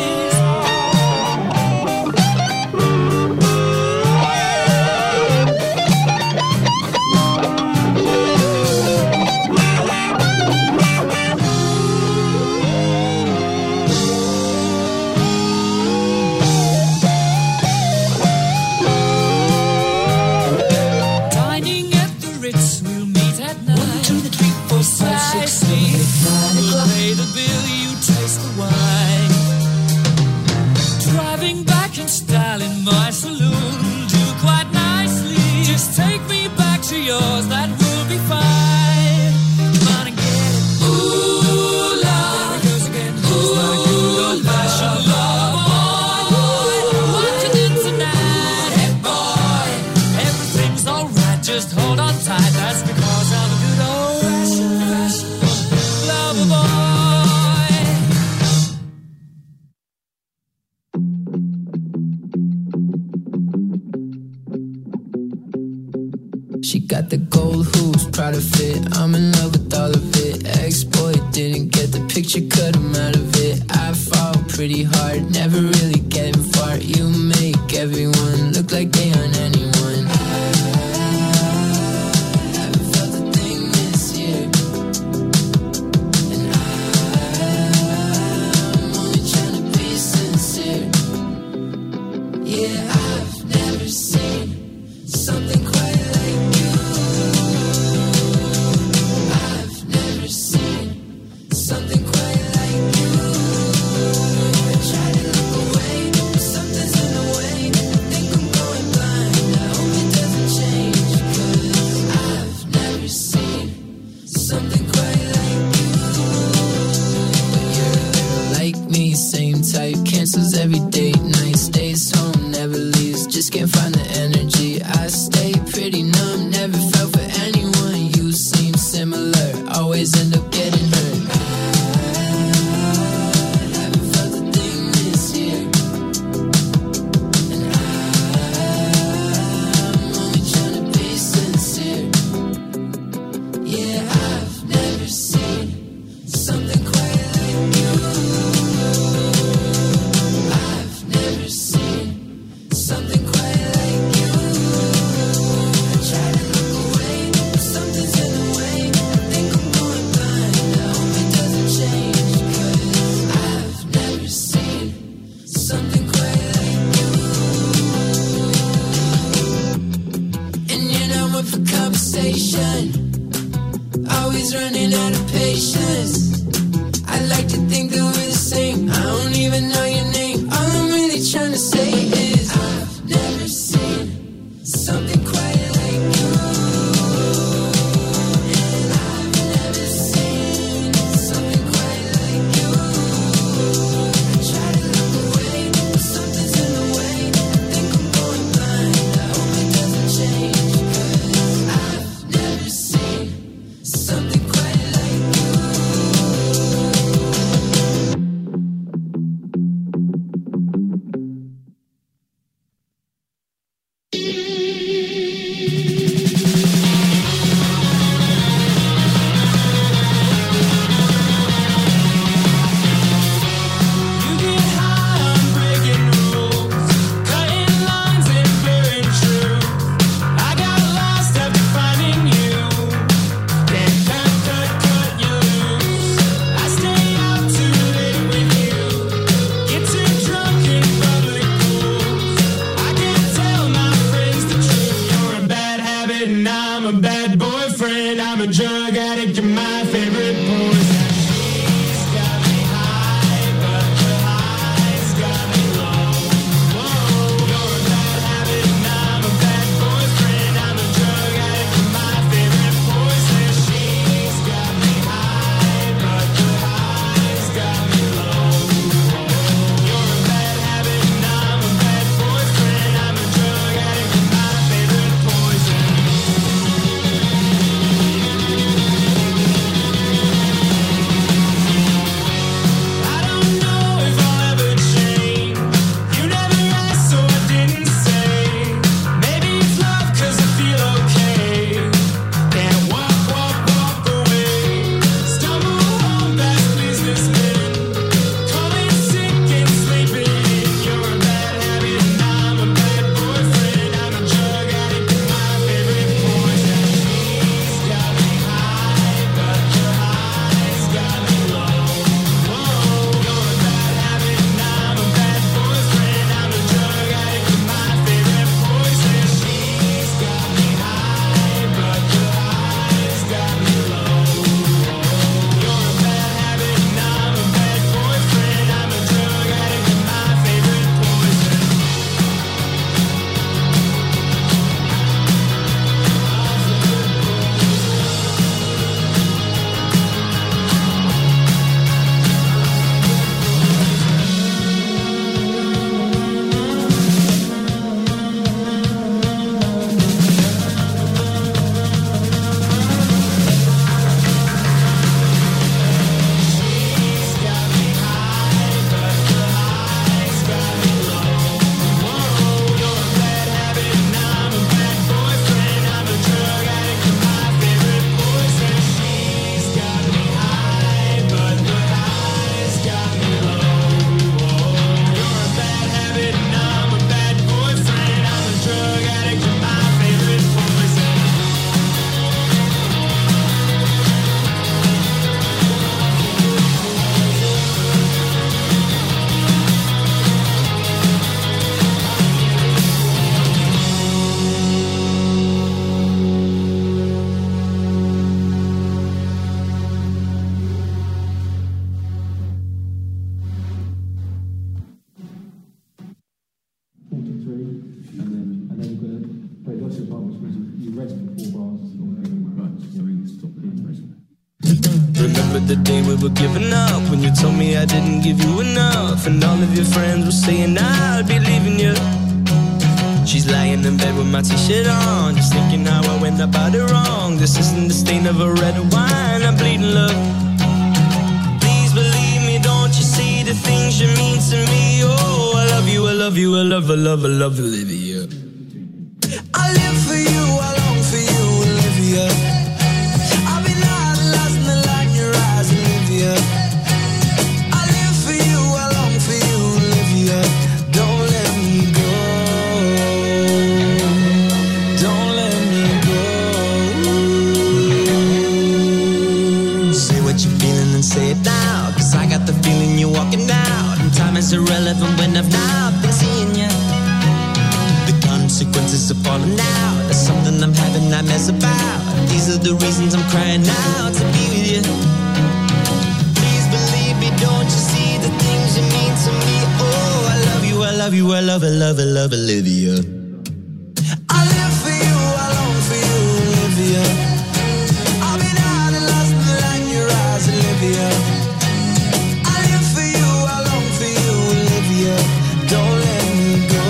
Dining at the Ritz, we'll meet at nine. One, two, three, four, five, six, seven, eight, nine. We'll pay the bill, you taste the wine. Driving back in style in my saloon, do quite nicely. Just take me back to yours, that will be fine. Come on and get it. Ooh, love. There it goes again. Ooh, my good old-fashioned love boy. What you did tonight? Hey boy, everything's alright, just hold on tight. That's because I'm a good old-fashioned lover boy.
She got the gold hoops, proud of fit. I'm in love with all of it. Ex-boy didn't get the picture, cut him out of it. I fall pretty hard, never really getting far. You make everyone look like they aren't anyone. I haven't felt a thing this year. And I'm only trying to be sincere. Yeah, I've never seen something quite like you. I've never seen something quite like you. I try to look something quite like you. But you're a little like me, same type, cancels every date night, stays home, never leaves, just can't find the energy. I stay pretty numb, never felt for anyone. You seem similar, always end up getting hurt. Always running out of patience. I like to think that we're the same. I don't even know your name. All I'm really trying to say is I've never seen something quite like you. And I've never seen something quite like you. I try to look away, but something's in the way. I think I'm going blind. I hope it doesn't change, 'cause I've never seen something quite like you.
You get high on breaking rules, cutting lines and blurring truth. I got lost after finding you. Can't cut, cut, cut you loose. I stay out too late with you. Get too drunk in public pools. I can't tell my friends the truth. You're a bad habit and I'm a bad boyfriend. I'm a drug addict, you're my favorite poison. She's got me high, but the high's got me low. Whoa, you're a bad habit and I'm a bad boyfriend. I'm a drug addict, you're my favorite poison. She's got me high, but the high's got me low. You're a bad habit and I'm a bad boyfriend. I'm a drug addict, you're my favorite poison.
Remember the day we were giving up, when you told me I didn't give you enough, and all of your friends were saying I'll be leaving you. She's lying in bed with my t-shirt on, just thinking how I went about it wrong. This isn't the stain of a red wine, I'm bleeding love. Please believe me, don't you see the things you mean to me? Oh, I love you, I love you, I love, I love, I love Olivia. I live for you, I long for you, Olivia. I've been idolizing the light in your eyes, Olivia. I live for you, I long for you, Olivia. Don't let me go. Don't let me go. Say what you're feeling and say it now, 'cause I got the feeling you're walking out, and time is irrelevant when I've not been seeing you. Consequences of falling out, that's something I'm having nightmares about. These are the reasons I'm crying out to be with you. Please believe me, don't you see the things you mean to me? Oh, I love you, I love you, I love, I love, I love Olivia. I live for you, I long for you, Olivia. I've been idolizing the light in your eyes, Olivia. I live for you, I long for you, Olivia. Don't let me go.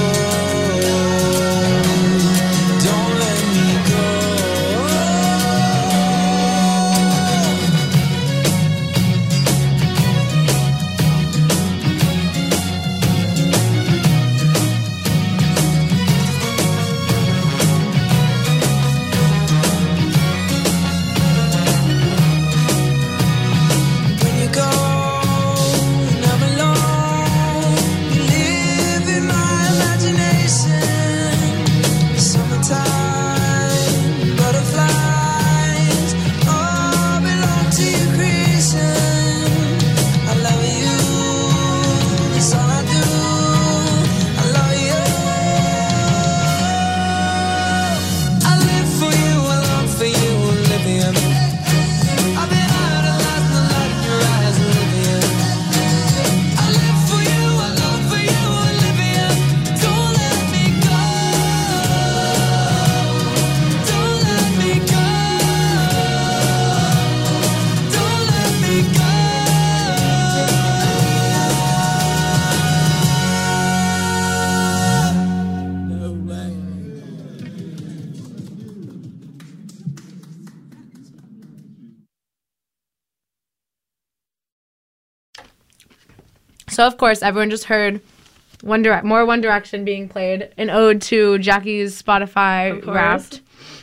So, of course, everyone just heard One Dire- more One Direction being played, an ode to Jackie's Spotify Wrapped.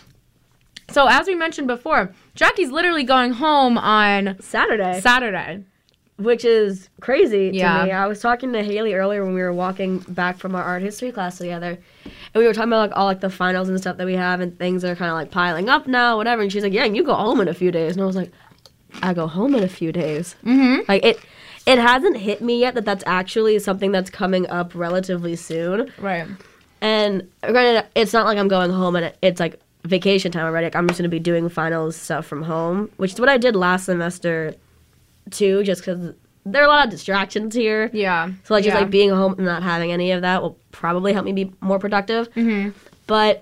So, as we mentioned before, Jackie's literally going home on
Saturday.
Saturday.
Which is crazy
Yeah.
to me. I was talking to Haley earlier when we were walking back from our art history class together, and we were talking about like all like the finals and stuff that we have, and things that are kind of like piling up now, whatever. And she's like, "Yeah, and you go home in a few days." And I was like, "I go home in a few days." Mm-hmm. Like it, it hasn't hit me yet that that's actually something that's coming up relatively soon.
Right.
And granted, it's not like I'm going home and it, it's like vacation time already. Like I'm just gonna be doing finals stuff from home, which is what I did last semester too, just because there are a lot of distractions here.
Yeah.
So like just
yeah.
like being home and not having any of that will probably help me be more productive. Mm-hmm. But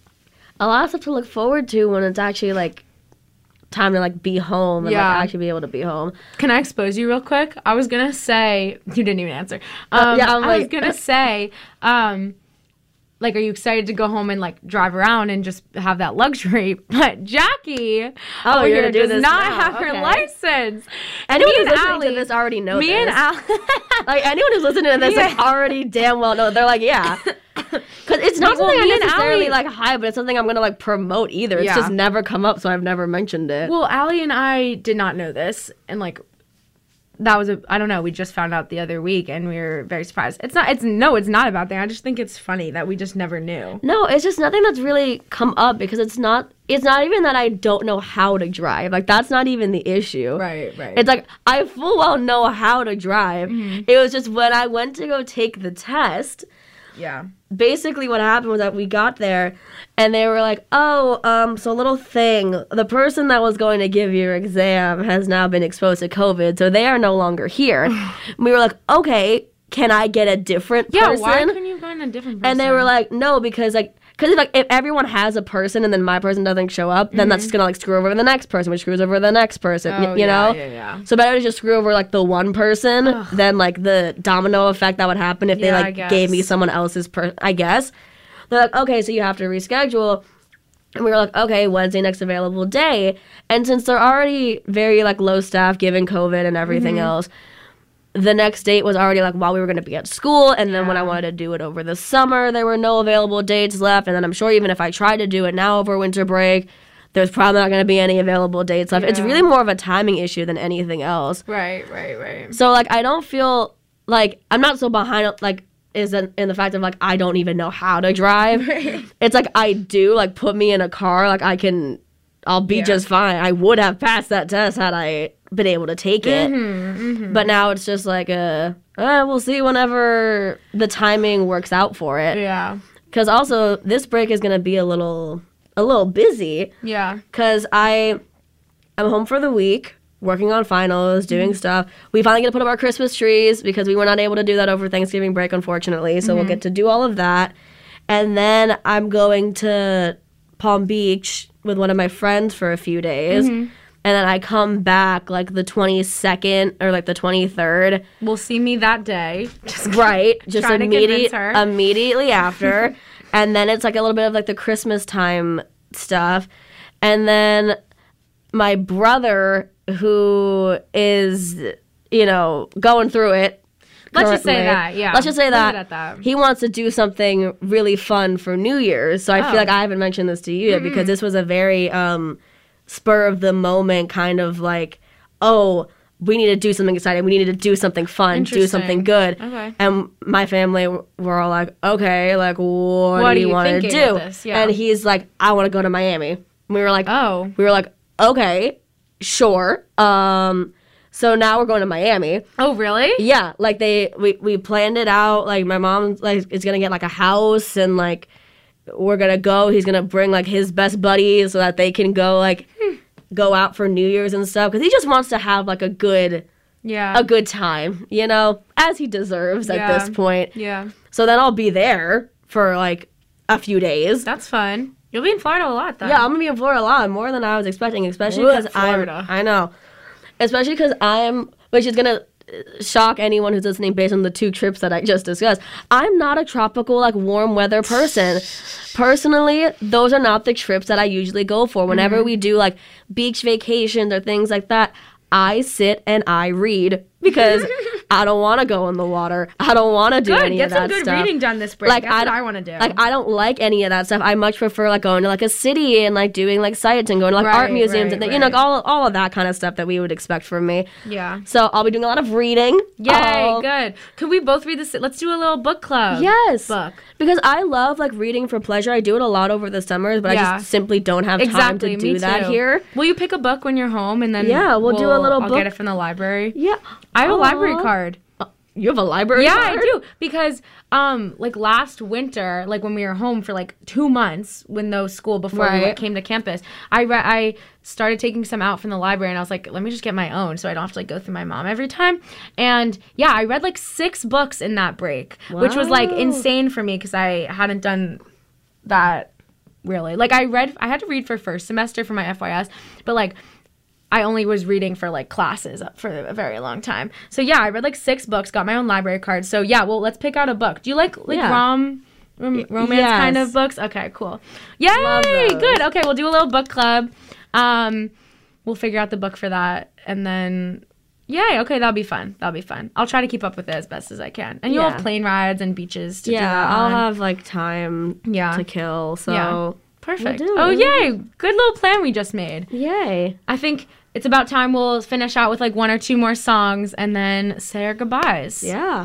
a lot of stuff to look forward to when it's actually like time to like be home and
Yeah.
like actually be able to be home.
Can I expose you real quick? I was gonna say you didn't even answer. Um,
yeah, I'm
I was
like-
gonna say, um, like, are you excited to go home and like drive around and just have that luxury? But Jackie,
Oh,
over
you're
here
gonna do
does
this
not
now.
have her
Okay.
license.
Anyone
Me
who's
and
listening
Allie-
to this already knows
Me
this.
and Al.
Like anyone who's listening to this like
Yeah.
already damn well know. They're like, yeah. Because it's not
Well,
something
me
I
and
necessarily
Allie-
like hype, but it's something I'm gonna like promote either. It's
Yeah.
just never come up, so I've never mentioned it.
Well, Allie and I did not know this, and like that was a I don't know. We just found out the other week, and we were very surprised. It's not. It's no. It's not a bad thing. I just think it's funny that we just never knew.
No, it's just nothing that's really come up because it's not. It's not even that I don't know how to drive. Like that's not even the issue.
Right. Right.
It's like I full well know how to drive. It was just when I went to go take the test.
yeah.
Basically what happened was that we got there and they were like, oh, um, so little thing, the person that was going to give your exam has now been exposed to COVID, so they are no longer here. And we were like, okay, can I get a different
Yeah.
person?
Why couldn't you go in a different person?
And they were like, no, because like because like if everyone has a person and then my person doesn't show up, then that's just gonna like screw over the next person, which screws over the next person. y-
Oh,
you
yeah,
know?
yeah, yeah.
So better to just screw over like the one person than like the domino effect that would happen if
Yeah, I
they like gave me
guess.
someone else's person. I guess they're like, okay, so you have to reschedule. And we were like, okay, Wednesday, next available day. And since they're already very like low staff given COVID and everything
Mm-hmm.
else, the next date was already like while we were going to be at school. And then when I
Yeah.
wanted to do it over the summer, there were no available dates left. And then I'm sure even if I tried to do it now over winter break, there's probably not going to be any available dates left. It's
Yeah.
really more of a timing issue than anything else.
Right, right, right.
So like I don't feel like I'm not so behind like is in, in the fact of like I don't even know how to drive. It's like I do like put me in a car like I can I'll be
Yeah.
just fine. I would have passed that test had I been able to take it.
Mm-hmm,
But now it's just like a uh, we'll see whenever the timing works out for it.
Yeah,
Cuz also this break is going to be a little a little busy
yeah.
cuz I I'm home for the week. Working on finals, doing stuff. We finally get to put up our Christmas trees because we were not able to do that over Thanksgiving break, unfortunately. So we'll get to do all of that. And then I'm going to Palm Beach with one of my friends for a few days. And then I come back like the twenty-second or like the twenty-third.
We'll see me that day.
Right. Just
Trying to
immediate,
convince her.
immediately after. And then it's like a little bit of like the Christmas time stuff. And then my brother, who is, you know, going through it.
Let's just say
currently.
that, yeah.
Let's just say
Leave
that,
it at that.
he wants to do something really fun for New Year's. So I
Oh.
feel like I haven't mentioned this to you yet because this was a very um, spur of the moment kind of like, oh, we need to do something exciting. We need to do something fun, do something
Interesting.
good.
Okay.
And my family w- were all like, okay, like, what,
What
do
are
you
you
want to
thinking
do?
with this? Yeah.
And he's like, I want to go to Miami. And we were like,
Oh.
we were like, okay, sure. Um, so now we're going to Miami.
Oh, really?
Yeah, like they we, we planned it out. Like my mom like is gonna get like a house and like we're gonna go. He's gonna bring like his best buddies so that they can go like go out for New Year's and stuff because he just wants to have like a good
Yeah.
a good time, you know, as he deserves
Yeah.
at this point.
Yeah.
So then I'll be there for like a few days.
That's fun. You'll be in Florida a lot, though.
Yeah, I'm gonna be in Florida a lot more than I was expecting, especially
Ugh,
because I'm.
Florida.
I know, especially because I'm, which is gonna uh, shock anyone who's listening based on the two trips that I just discussed. I'm not a tropical like warm weather person. Personally, those are not the trips that I usually go for. Whenever
Mm-hmm.
we do like beach vacations or things like that, I sit and I read because I don't want to go in the water. I don't want to do
Good.
any
Get
of
some
that
good
stuff.
reading done this break.
Like,
That's
I
what
don't-
I want to do.
Like I don't like any of that stuff. I much prefer like going to like a city and like doing like sites and going to like art
Right,
museums
right,
and you know
right.
like, all all of that kind of stuff that we would expect from me.
yeah.
So I'll be doing a lot of reading.
Yay,
I'll-
good. Could we both read this? Let's do a little book club.
Yes.
Book.
Because I love like reading for pleasure. I do it a lot over the summers, but I
Yeah.
just simply don't have
Exactly.
time to
me
do that
too.
here.
Will you pick a book when you're home and then
Yeah, we'll do a little
I'll
book-
get it from the library.
Yeah.
I have a library
Aw.
card.
You have a library
Yeah,
card?
I do because um like last winter, like when we were home for like two months when no school before we
Right.
went, came to campus, I re- I started taking some out from the library and I was like, let me just get my own so I don't have to like go through my mom every time. And yeah, I read like six books in that break, which was like
Wow.
insane for me because I hadn't done that really. Like I read, I had to read for first semester for my F Y S, but like. I only was reading for like classes for a very long time. So yeah, I read like six books, got my own library card. So yeah, well, let's pick out a book. Do you like like
Yeah.
rom, rom romance
yes.
kind of books? Okay, cool. Yay,
Love those.
good. Okay, we'll do a little book club. Um, we'll figure out the book for that, and then yay. Okay, that'll be fun. That'll be fun. I'll try to keep up with it as best as I can. And you'll
Yeah.
have plane rides and beaches to do
Yeah,
that
I'll
on.
have like time
Yeah.
to kill. So
Yeah. Perfect.
do it.
Oh yay, good little plan we just made.
yay.
I think it's about time we'll finish out with like one or two more songs and then say our goodbyes.
Yeah.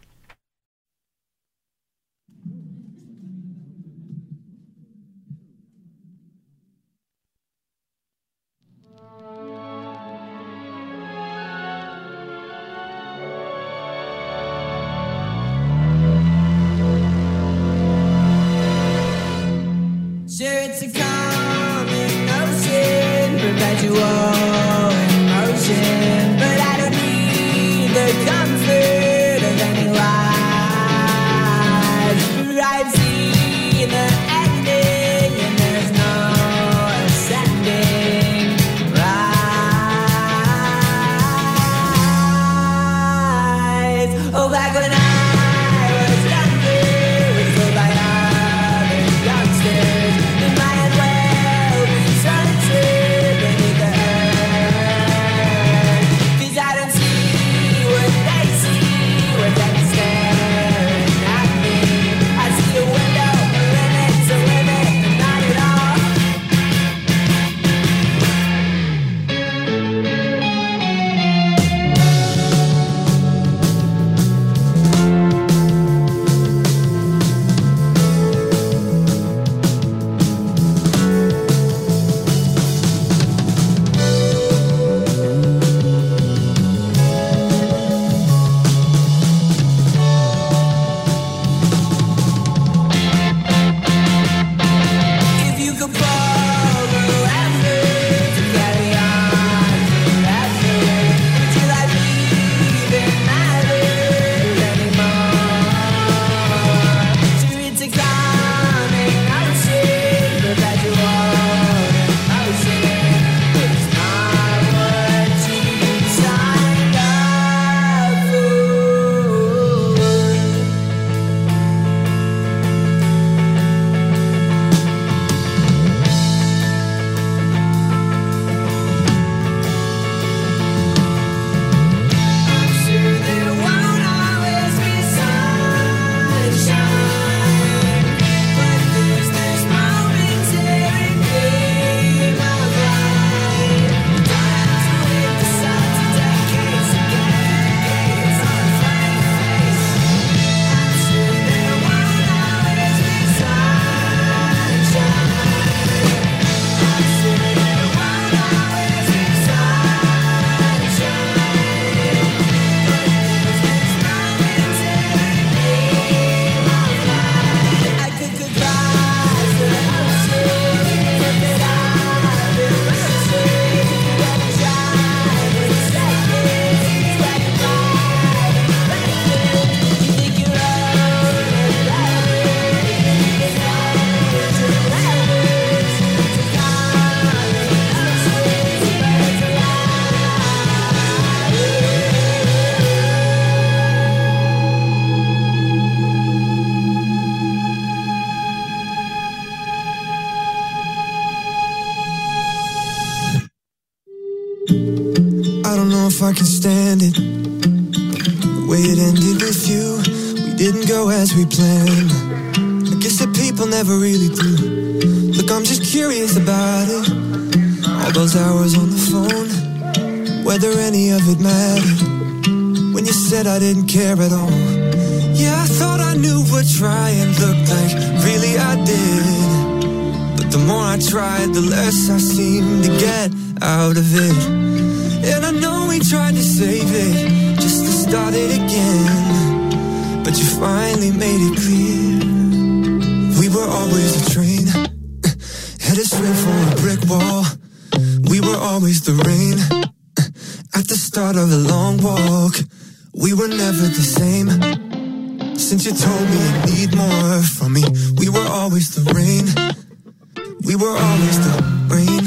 Sure, it's a common notion, perpetual emotion, but I don't need the comfort of any
I don't know if I can stand it. The way it ended with you, we didn't go as we planned. I guess that people never really do. Look, I'm just curious about it. All those hours on the phone, whether any of it mattered. When you said I didn't care at all. Yeah, I thought I knew what trying looked like. Really, I did. But the more I tried, the less I seemed to get out of it. And I know we tried to save it, just to start it again. But you finally made it clear. We were always a train, headed straight for a brick wall. We were always the rain, at the start of a long walk. We were never the same. Since you told me you need more from me, we were always the rain. We were always the rain.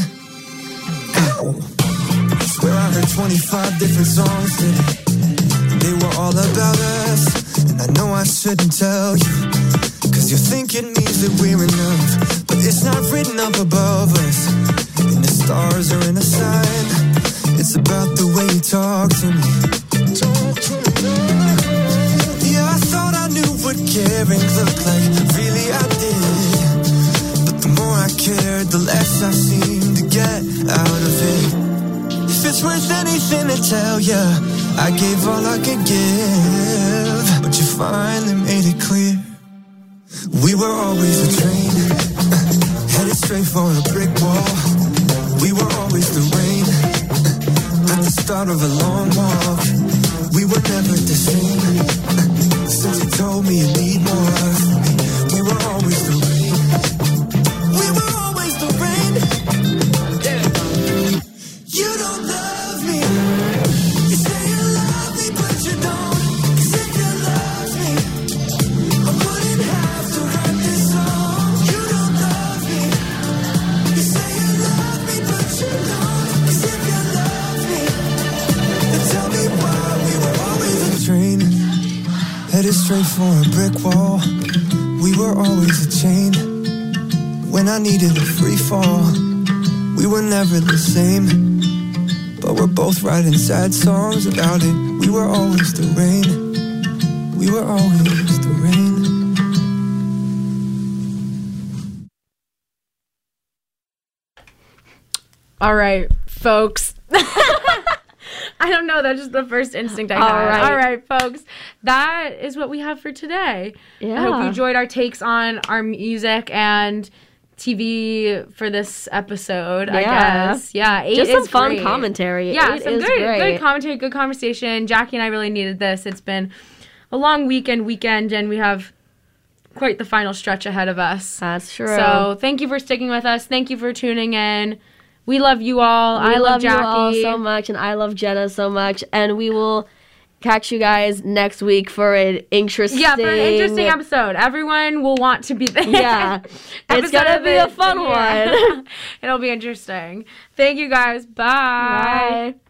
Ow. I swear I heard twenty-five different songs today. They were all about us, and I know I shouldn't tell you, cause you think it means that we're enough. But it's not written up above us, in the stars or in a sign. It's about the way you talk to me. Talk to me. Yeah, I thought I knew what caring looked like. Really, I did. But the more I cared, the less I seemed to get out of it. If it's worth anything to tell ya, I gave all I could give. But you finally made it clear. We were always a train, headed straight for a brick wall. We were always the rain, at the start of a long walk. We were never the same. Since you told me you need more from me, we were always the rain. We were always the rain. Yeah. You don't love me. You say you love me, but you don't. Cause if you love me, I wouldn't have to write this song. You don't love me. You say you love me, but you don't. Cause if you love me, then tell me why we were always a train, headed straight for a brick wall. We were always a chain, when I needed a free fall. We were never the same, but we're both writing sad songs about it. We were always the rain. We were always the rain.
All right, folks. I don't know. That's just the first instinct I had.
All right.
All right, folks. That is what we have for today.
Yeah.
I hope you enjoyed our takes on our music and T V for this episode, I
Yeah.
guess. Yeah, eight
Just
is
some fun
great.
commentary.
Yeah,
Eight
some
is
good,
great.
good commentary, good conversation. Jackie and I really needed this. It's been a long weekend, weekend, and we have quite the final stretch ahead of us.
That's true.
So thank you for sticking with us. Thank you for tuning in. We love you all.
We
I love,
love
Jackie.
you all so much, and I love Jenna so much. And we will catch you guys next week for an interesting...
Yeah, for an interesting episode. Everyone will want to be there.
Yeah. It's
Episode
gonna
of
be a
the
fun
year.
one.
It'll be interesting. Thank you guys. Bye.
Bye.